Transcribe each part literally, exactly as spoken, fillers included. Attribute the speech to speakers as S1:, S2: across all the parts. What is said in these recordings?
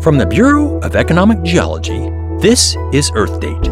S1: From the Bureau of Economic Geology, this is Earth Date.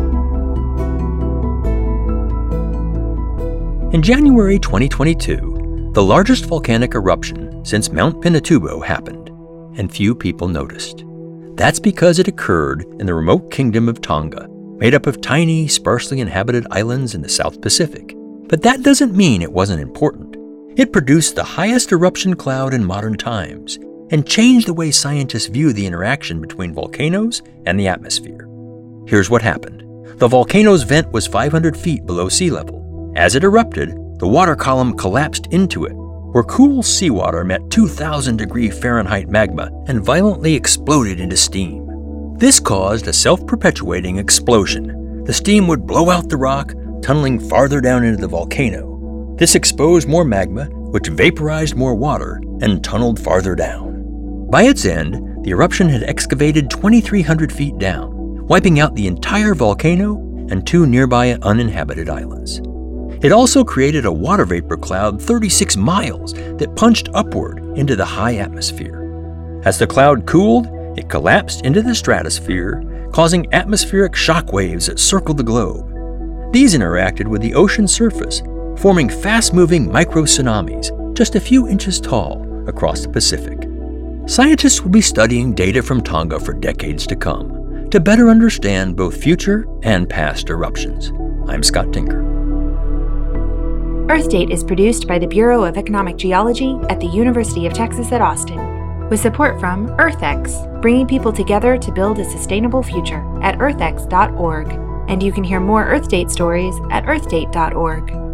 S1: In January twenty twenty-two, the largest volcanic eruption since Mount Pinatubo happened, and few people noticed. That's because it occurred in the remote kingdom of Tonga, made up of tiny, sparsely inhabited islands in the South Pacific. But that doesn't mean it wasn't important. It produced the highest eruption cloud in modern times and changed the way scientists view the interaction between volcanoes and the atmosphere. Here's what happened. The volcano's vent was five hundred feet below sea level. As it erupted, the water column collapsed into it, where cool seawater met two thousand degree Fahrenheit magma and violently exploded into steam. This caused a self-perpetuating explosion. The steam would blow out the rock, tunneling farther down into the volcano. This exposed more magma, which vaporized more water and tunneled farther down. By its end, the eruption had excavated twenty-three hundred feet down, wiping out the entire volcano and two nearby uninhabited islands. It also created a water vapor cloud thirty-six miles that punched upward into the high atmosphere. As the cloud cooled, it collapsed into the stratosphere, causing atmospheric shock waves that circled the globe. These interacted with the ocean surface, forming fast-moving micro-tsunamis just a few inches tall across the Pacific. Scientists will be studying data from Tonga for decades to come to better understand both future and past eruptions. I'm Scott Tinker.
S2: Earth Date is produced by the Bureau of Economic Geology at the University of Texas at Austin, with support from EarthX, bringing people together to build a sustainable future at earth x dot org. And you can hear more Earth Date stories at earth date dot org.